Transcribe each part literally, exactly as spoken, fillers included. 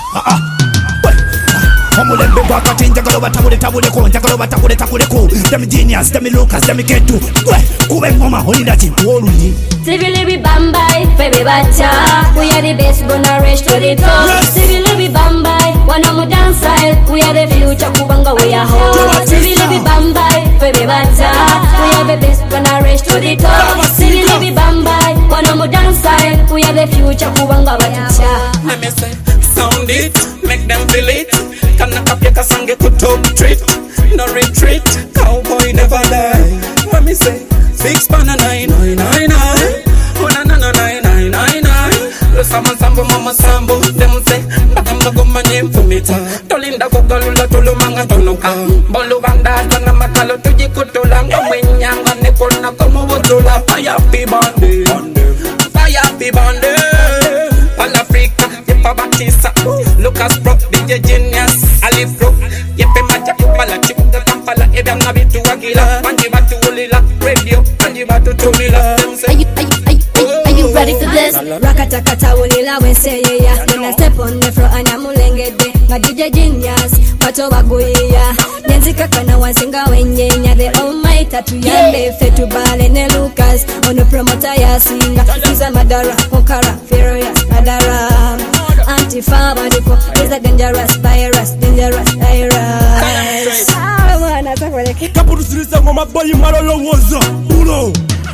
Ah ah. Omulembe gwa kati njagala batabule tabule ko njagala batabule tabule ko. Them genius, them Lucas, them Ketu. Kube ngoma olina chipoluni. Civil be Bambai, baby bacha. We are the best, gonna rush to the top. Civil be Bambai, one of my dance style. We are the future, kubanga we are home. Civil be Bambai, baby bacha. We are the best, gonna rush to the top. Civil be Bambai, one of my dance style. We are the future, kubanga we are home. Let me say, sound it, make them feel it. Can I copy a song, get to top treat. No retreat, cowboy never die. Let me say, six pan a nine, nine, nine, nine. Oh na na na nine, nine, nine, nine. Lo sama sambo mama sambo. Them say, bakamba go my name for me ta. Tolinda go galula tolo manga tono ka. Bolu banda tanga makalo tuji kutola. Ngamenyanga nekona komo wotola. Fire be bande, fire be bande. Pan Africa, yepa batisa. Lucas Pro, D J Genius, Ali Pro. Yepe macha kupala chipuka kampala. Ebe ngabi tu wagila. Manji batu ulila radio. Manji batu tumila. Are you, are you, are you, are you ready for this? Rakata kata ulila we say yeah. When I step on the floor and I'm ulengede. My D J Genius, pato waguia. Nenzi kaka na wansinga wenyenya. The almighty tuyande fetu bale ne Lucas. Ono promoter ya singa. Iza madara, okara, furious, madara. Anti-faba dipo, is a dangerous virus, dangerous virus. Ah, mwana takweleke. Kapuru sirisa ngoma boyi marolo woza. Uno.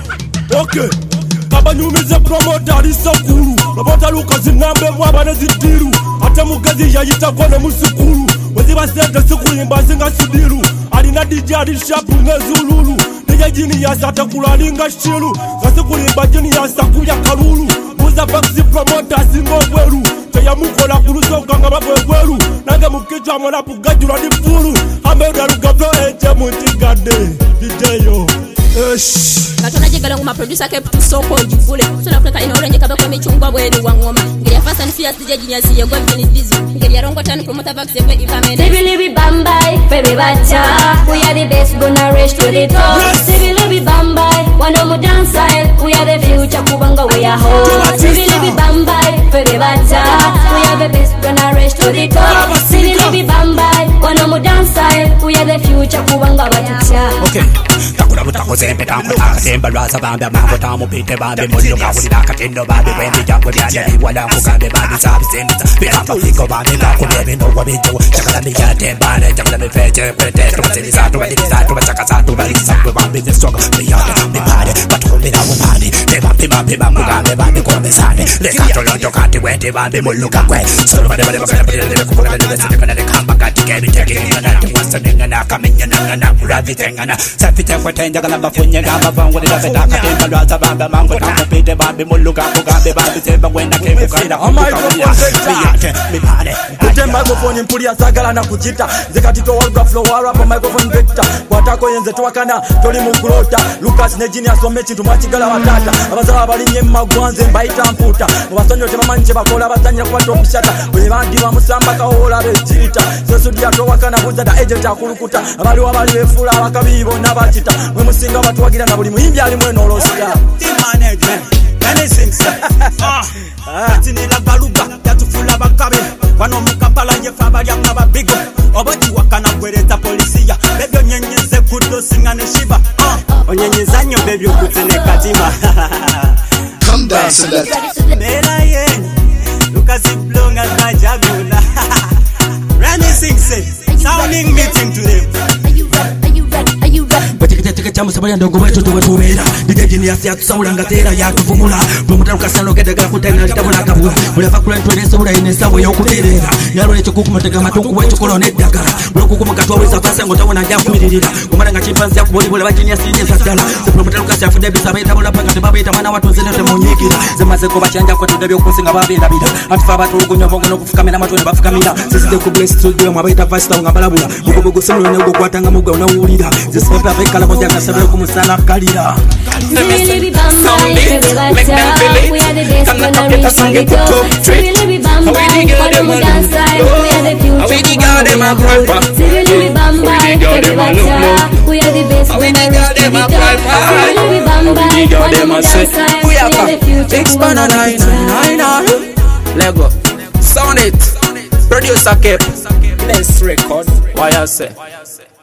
Okay. Kabanyumize promoter isakuru. Robota Lucas ngambe mwabane zitiru. Ate mugazi yayita kone musikuru. Wezi basete sikuyimba zinga sidiru. Alina D J alishapu ngezululu. Nije jini ya sate kulalinga shilu. Kasi kuyimba jini ya sakuya kalulu. Muza baksi promoter singo weru. Ya mukola kuruso kanga babweru nange mukijwa mona pugajura di furu ameda rugabro eje mutigade dijeyo esh katona jigala ngoma producer ke soko jivule sona kuleka ina orenje kabako michungwa bwedu wa ngoma ngeli fast and fierce DJ Genius ye go business busy ngeli rongo tan promoter back se be ifamene Civil be Bambai baby bacha we are the best gonna rush to the top Civil be Bambai one of my dance style we are the future kubanga we are home Civil be Bambai baby bacha we are the best gonna rush to the top Civil be Bambai one of my dance style we are the future kubanga bacha okay takura butako zembe tamu Temba raza bamba mambo tamu pite bambe mulilo kawuli daka tendo bambe wendi jakwe byanya wala mukambe bambe sabi senda bikamba fiko bambe ngako bebe ndo wabinjo chakala miya tembale chakala mifeje kwete tumatini zatu wadini zatu wachaka zatu bali zatu bambe nisonga miyade mipade batukumi na wumani tema pima pima mugambe bambe kome sane lekato lonjo kati wende bambe muluka kwe solo bade bade bakana bade bade kukuka bade bade sende kanade kamba kati kebi teki ngana tiwasa nengana kaminya nangana uravi tengana sapite kwa tenja kalamba funye gamba vangu ni dafe taka temba lwaza bamba mango tamu pite bambe muluka kugambe bambe temba wenda kebu kanda kukuka miyate mipade Kute microphone mpuli asagala na kuchita Zekatito walga flow warapa microphone vector Kwatako yenze tuwakana toli mukulota Lucas ne Genius omechi tumachigala watata Abazawa balinye magwanze mbaita mputa Mwasonyo tema manche bakola batanya kwa topishata Kwenye bandi wa musamba kaola bechita Sesu dia tuwakana buzada agent akulukuta Abali wabali wefula wakabibo na bachita Mwe musinga watu wagira na buli muhimbi alimwe nolosika Team management, anything sir Ati nila baluga, yatufula bakabe Wano mukapala yefa ya mnaba bigo Obati wakana kwereta polisia Bebyo nyenyeze kudo singa neshiba Onyenyeza nyo bebyo kutene katima Come down select Mela yenye Lucas Iblonga na jagula Remy Singh say Sounding meeting to them Batikiteka chamu sabaya ndogo wetu tuwe tumela D J Genius ya tusaula ngatera ya tufumula Bumuta lukasano gedagala kutena kitabula kabula Mulafa kula ntwelesa ula inesawo ya ukuterera Yaro lecho kukumateka matungu wecho kolone dagala Mula kukumakatuwa weza fasa ngotawa na jafu miririra Kumana nga chimpanzi ya kuboli bole wajini ya sinye sasala Sepulumuta lukasi ya fudebi sabayi tabula panga tibabi itamana watu nzene temunyikira Zemazeko bachanja kwa tudebi ukusinga babi labida Atifa batu ukunyo vongo no kufukamina matune bafukamina Siside kublesi studio mwabaita fasta ungambalabula Mukubugu simu yone ugo kwa tanga muga unawulira Zesipepa vekala moja kasabela kumusana kalira Really be Bambai, baby bacha we are the best gonna reach the top Really be Bambai, for the dance style we are the future Really be Bambai, baby bacha we are the best gonna reach the top Really be Bambai, for the dance style we are the future Expand nine nine nine Lego Sound it Producer kept. Bless record. Why I say?